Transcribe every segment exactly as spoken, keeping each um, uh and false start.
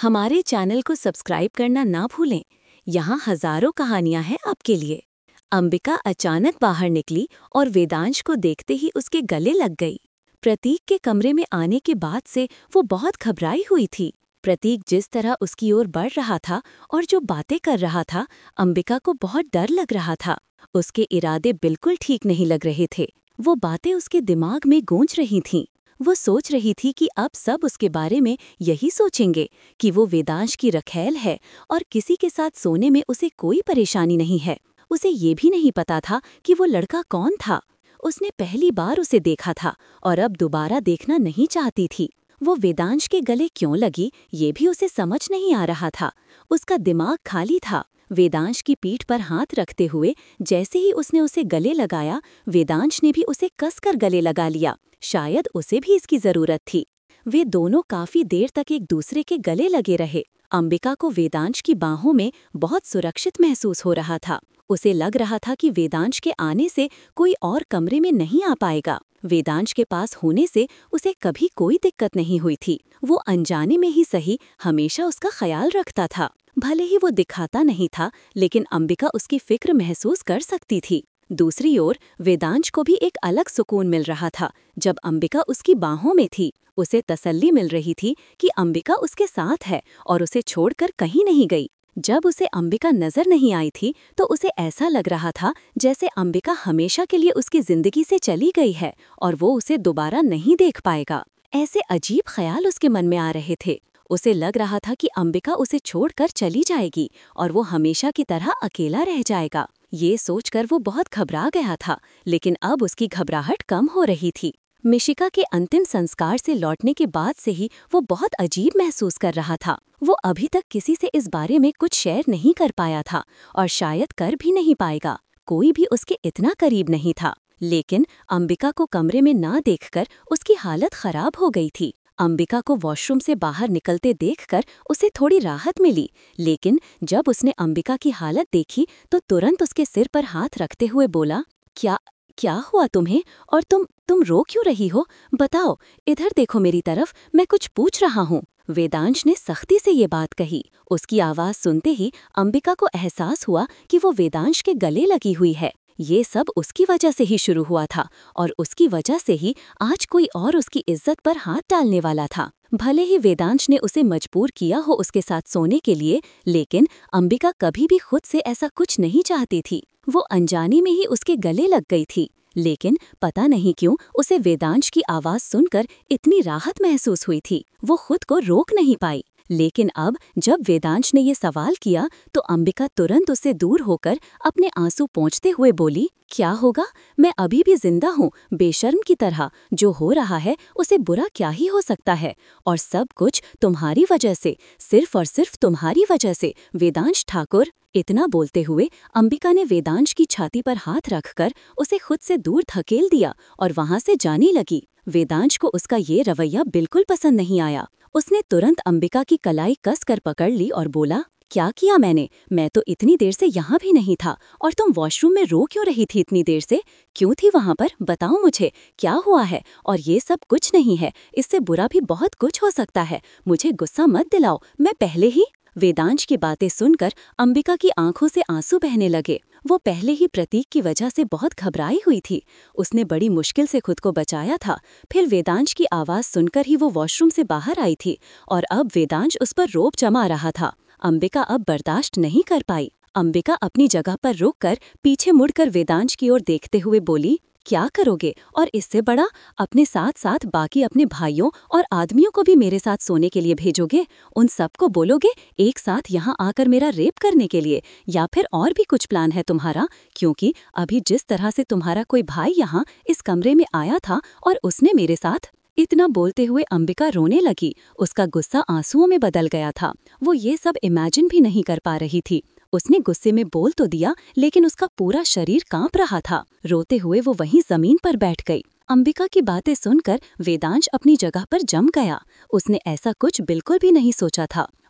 हमारे चैनल को सब्सक्राइब करना ना भूलें। यहाँ हजारों कहानियां हैं आपके लिए। अंबिका अचानक बाहर निकली और वेदांश को देखते ही उसके गले लग गई। प्रतीक के कमरे में आने के बाद से वो बहुत घबराई हुई थी। प्रतीक जिस तरह उसकी ओर बढ़ रहा था और जो बातें कर रहा था, अंबिका को बहुत डर लग रहा था। उसके इरादे बिल्कुल ठीक नहीं लग रहे थे। वो बातें उसके दिमाग में गूंज रही थीं। वो सोच रही थी कि अब सब उसके बारे में यही सोचेंगे कि वो वेदांश की रखैल है और किसी के साथ सोने में उसे कोई परेशानी नहीं है। उसे ये भी नहीं पता था कि वो लड़का कौन था। उसने पहली बार उसे देखा था और अब दोबारा देखना नहीं चाहती थी। वो वेदांश के गले क्यों लगी, ये भी उसे समझ नहीं आ रहा था। उसका दिमाग खाली था। वेदांश की पीठ पर हाथ रखते हुए जैसे ही उसने उसे गले लगाया, वेदांश ने भी उसे कसकर गले लगा लिया। शायद उसे भी इसकी जरूरत थी। वे दोनों काफी देर तक एक दूसरे के गले लगे रहे। अंबिका को वेदांश की बाहों में बहुत सुरक्षित महसूस हो रहा था। उसे लग रहा था कि वेदांश के आने से कोई और कमरे में नहीं आ पाएगा। वेदांश के पास होने से उसे कभी कोई दिक्कत नहीं हुई थी। वो अनजाने में ही सही हमेशा उसका ख्याल रखता था। भले ही वो दिखाता नहीं था, लेकिन अंबिका उसकी फिक्र महसूस कर सकती थी। दूसरी ओर वेदांश को भी एक अलग सुकून मिल रहा था जब अंबिका उसकी बाहों में थी। उसे तसल्ली मिल रही थी कि अंबिका उसके साथ है और उसे छोड़कर कहीं नहीं गई। जब उसे अंबिका नजर नहीं आई थी तो उसे ऐसा लग रहा था जैसे अंबिका हमेशा के लिए उसकी जिंदगी से चली गई है और वो उसे दोबारा नहीं देख पाएगा। ऐसे अजीब ख्याल उसके मन में आ रहे थे। उसे लग रहा था कि अंबिका उसे छोड़कर चली जाएगी और वो हमेशा की तरह अकेला रह जाएगा। ये सोचकर वो बहुत घबरा गया था, लेकिन अब उसकी घबराहट कम हो रही थी। मिशिका के अंतिम संस्कार से लौटने के बाद से ही वो बहुत अजीब महसूस कर रहा था। वो अभी तक किसी से इस बारे में कुछ शेयर नहीं कर पाया था और शायद कर भी नहीं पाएगा। कोई भी उसके इतना करीब नहीं था। लेकिन अंबिका को कमरे में ना देखकर उसकी हालत खराब हो गई थी। अंबिका को वॉशरूम से बाहर निकलते देखकर उसे थोड़ी राहत मिली, लेकिन जब उसने अंबिका की हालत देखी तो तुरंत उसके सिर पर हाथ रखते हुए बोला, क्या क्या हुआ तुम्हें? और तुम तुम रो क्यों रही हो? बताओ, इधर देखो मेरी तरफ, मैं कुछ पूछ रहा हूँ। वेदांश ने सख्ती से ये बात कही। उसकी आवाज सुनते ही अंबिका को एहसास हुआ कि वो वेदांश के गले लगी हुई है। ये सब उसकी वजह से ही शुरू हुआ था और उसकी वजह से ही आज कोई और उसकी इज्जत पर हाथ डालने वाला था। भले ही वेदांश ने उसे मजबूर किया हो उसके साथ सोने के लिए, लेकिन अंबिका कभी भी खुद से ऐसा कुछ नहीं चाहती थी। वो अनजाने में ही उसके गले लग गई थी। लेकिन पता नहीं क्यों उसे वेदांश की आवाज सुनकर इतनी राहत महसूस हुई थी। वो खुद को रोक नहीं पाई। लेकिन अब जब वेदांश ने ये सवाल किया तो अंबिका तुरंत उससे दूर होकर अपने आंसू पोंछते हुए बोली, क्या होगा? मैं अभी भी जिंदा हूँ, बेशर्म की तरह। जो हो रहा है उसे बुरा क्या ही हो सकता है, और सब कुछ तुम्हारी वजह से, सिर्फ और सिर्फ तुम्हारी वजह से, वेदांश ठाकुर। इतना बोलते हुए अंबिका ने वेदांश की छाती पर हाथ रखकर उसे खुद से दूर धकेल दिया और वहां से जाने लगी। वेदांश को उसका ये रवैया बिल्कुल पसंद नहीं आया। उसने तुरंत अंबिका की कलाई कस कर पकड़ ली और बोला, क्या किया मैंने? मैं तो इतनी देर से यहाँ भी नहीं था, और तुम वॉशरूम में रो क्यों रही थी इतनी देर से? क्यों थी वहाँ पर? बताओ मुझे, क्या हुआ है? और ये सब कुछ नहीं है, इससे बुरा भी बहुत कुछ हो सकता है। मुझे गुस्सा मत दिलाओ, मैं पहले ही। वेदांश की बातें सुनकर अंबिका की आंखों से आंसू बहने लगे। वो पहले ही प्रतीक की वजह से बहुत घबराई हुई थी। उसने बड़ी मुश्किल से खुद को बचाया था। फिर वेदांश की आवाज सुनकर ही वो वॉशरूम से बाहर आई थी और अब वेदांश उस पर रोब जमा रहा था। अंबिका अब बर्दाश्त नहीं कर पाई। अंबिका अपनी जगह पर रुककर पीछे मुड़कर वेदांश की ओर देखते हुए बोली, क्या करोगे? और इससे बड़ा, अपने साथ साथ बाकी अपने भाइयों और आदमियों को भी मेरे साथ सोने के लिए भेजोगे? उन सबको बोलोगे एक साथ यहाँ आकर मेरा रेप करने के लिए? या फिर और भी कुछ प्लान है तुम्हारा? क्योंकि अभी जिस तरह से तुम्हारा कोई भाई यहाँ इस कमरे में आया था और उसने मेरे साथ। इतना बोलते हुए अंबिका रोने लगी। उसका गुस्सा आंसुओं में बदल गया था। वो ये सब इमेजिन भी नहीं कर पा रही थी। उसने गुस्से में बोल तो दिया, लेकिन उसका पूरा शरीर कांप रहा था। रोते हुए वो वहीं जमीन पर बैठ गई। अंबिका की बातें सुनकर वेदांश अपनी जगह पर जम गया। उसने ऐसा कुछ बिल्कुल भी नहीं सोचा था।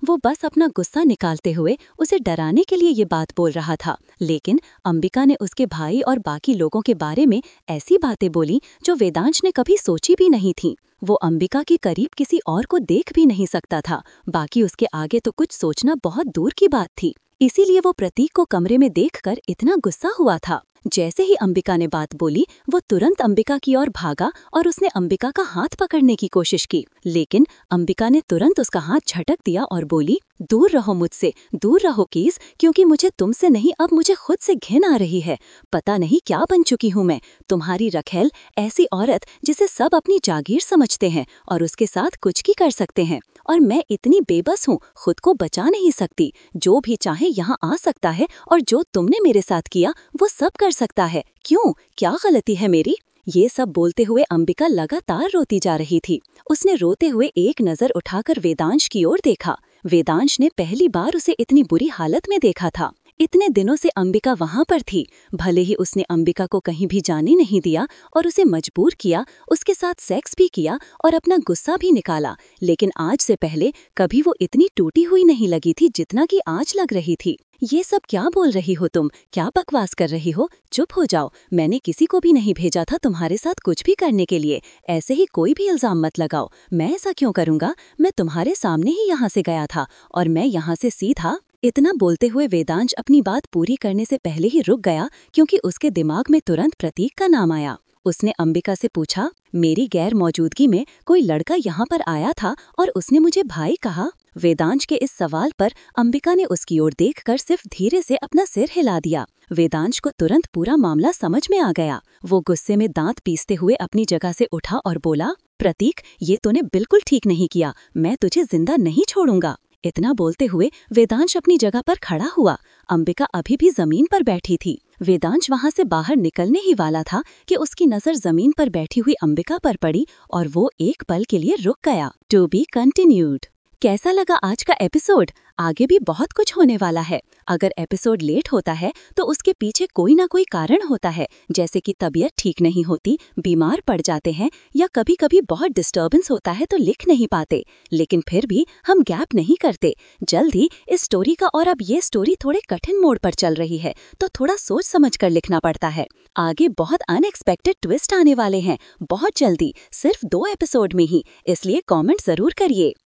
वो बस अपना गुस्सा निकालते हुए उसे डराने के लिए ये बात बोल रहा था, लेकिन अंबिका ने उसके भाई और बाकी लोगों के बारे में ऐसी बातें बोली जो वेदांश ने कभी सोची भी नहीं थी। वो अंबिका के करीब किसी और को देख भी नहीं सकता था, बाकी उसके आगे तो कुछ सोचना बहुत दूर की बात थी। इसीलिए वो प्रतीक को कमरे में देखकर इतना गुस्सा हुआ था। जैसे ही अंबिका ने बात बोली, वो तुरंत अंबिका की ओर भागा और उसने अंबिका का हाथ पकड़ने की कोशिश की, लेकिन अंबिका ने तुरंत उसका हाथ झटक दिया और बोली, दूर रहो मुझसे, दूर रहो कीस, क्योंकि मुझे तुमसे नहीं अब मुझे खुद से घिन आ रही है। पता नहीं क्या बन चुकी हूँ मैं, तुम्हारी रखेल, ऐसी औरत जिसे सब अपनी जागीर समझते हैं और उसके साथ कुछ भी कर सकते हैं, और मैं इतनी बेबस हूँ, खुद को बचा नहीं सकती। जो भी चाहे यहाँ आ सकता है और जो तुमने मेरे साथ किया वो सब कर सकता है। क्यों, क्या गलती है मेरी? ये सब बोलते हुए अंबिका लगातार रोती जा रही थी। उसने रोते हुए एक नजर उठाकर वेदांश की ओर देखा। वेदांश ने पहली बार उसे इतनी बुरी हालत में देखा था। इतने दिनों से अंबिका वहां पर थी, भले ही उसने अंबिका को कहीं भी जाने नहीं दिया और उसे मजबूर किया, उसके साथ सेक्स भी किया और अपना गुस्सा भी निकाला, लेकिन आज से पहले कभी वो इतनी टूटी हुई नहीं लगी थी जितना कि आज लग रही थी। ये सब क्या बोल रही हो तुम? क्या बकवास कर रही हो? चुप हो जाओ। मैंने किसी को भी नहीं भेजा था तुम्हारे साथ कुछ भी करने के लिए। ऐसे ही कोई भी इल्जाम मत लगाओ। मैं ऐसा क्यों करूंगा? मैं तुम्हारे सामने ही यहाँ से गया था और मैं यहाँ से सीधा। इतना बोलते हुए वेदांश अपनी बात पूरी करने से पहले ही रुक गया, क्योंकि उसके दिमाग में तुरंत प्रतीक का नाम आया। उसने अंबिका से पूछा, मेरी गैर मौजूदगी में कोई लड़का यहाँ पर आया था और उसने मुझे भाई कहा? वेदांश के इस सवाल पर अंबिका ने उसकी ओर देखकर सिर्फ धीरे से अपना सिर हिला दिया। वेदांश को तुरंत पूरा मामला समझ में आ गया। वो गुस्से में दांत पीसते हुए अपनी जगह से उठा और बोला, प्रतीक, ये तूने बिल्कुल ठीक नहीं किया। मैं तुझे जिंदा नहीं छोड़ूंगा। इतना बोलते हुए वेदांश अपनी जगह पर खड़ा हुआ। अंबिका अभी भी जमीन पर बैठी थी। वेदांश वहां से बाहर निकलने ही वाला था कि उसकी नजर जमीन पर बैठी हुई अंबिका पर पड़ी और वो एक पल के लिए रुक गया। To be continued. कैसा लगा आज का एपिसोड? आगे भी बहुत कुछ होने वाला है। अगर एपिसोड लेट होता है तो उसके पीछे कोई ना कोई कारण होता है, जैसे कि तबीयत ठीक नहीं होती, बीमार पड़ जाते हैं, या कभी कभी बहुत डिस्टर्बेंस होता है तो लिख नहीं पाते। लेकिन फिर भी हम गैप नहीं करते। जल्द ही इस स्टोरी का, और अब ये स्टोरी थोड़े कठिन मोड़ पर चल रही है तो थोड़ा सोच समझ कर लिखना पड़ता है। आगे बहुत अनएक्सपेक्टेड ट्विस्ट आने वाले हैं बहुत जल्दी, सिर्फ दो एपिसोड में ही, इसलिए कॉमेंट जरूर करिए।